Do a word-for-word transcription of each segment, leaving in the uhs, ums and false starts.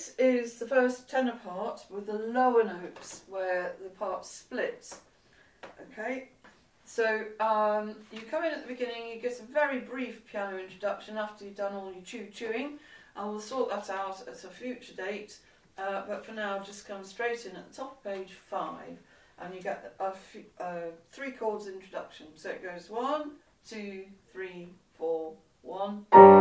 this is the first tenor part with the lower notes where the part splits. Okay, so um, you come in at the beginning, you get a very brief piano introduction after you've done all your chew chewing. I will sort that out at a future date, uh, but for now just come straight in at the top of page five and you get a f uh, three chords introduction. So it goes one, two, three, four, one.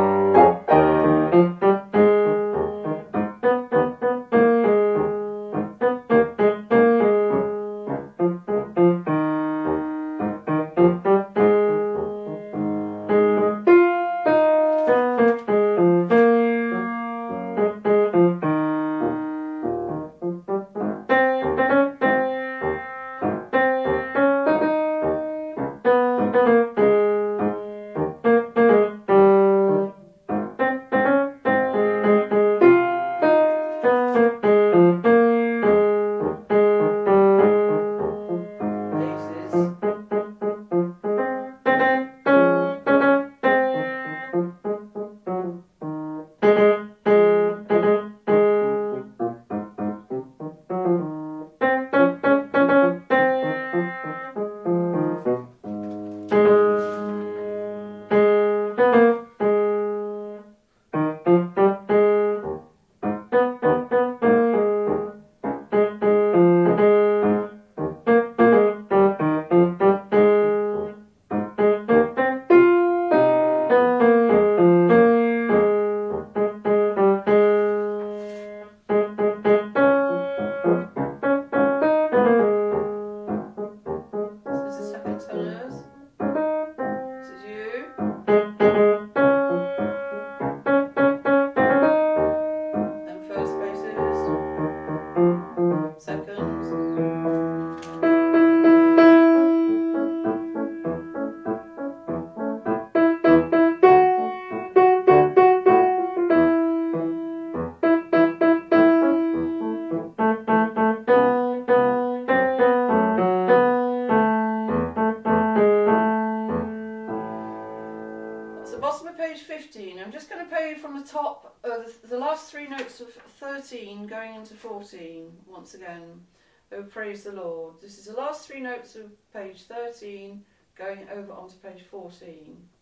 fifteen. I'm just going to play from the top, uh, the, the last three notes of thirteen going into fourteen once again. Oh, praise the Lord. This is the last three notes of page thirteen going over onto page fourteen.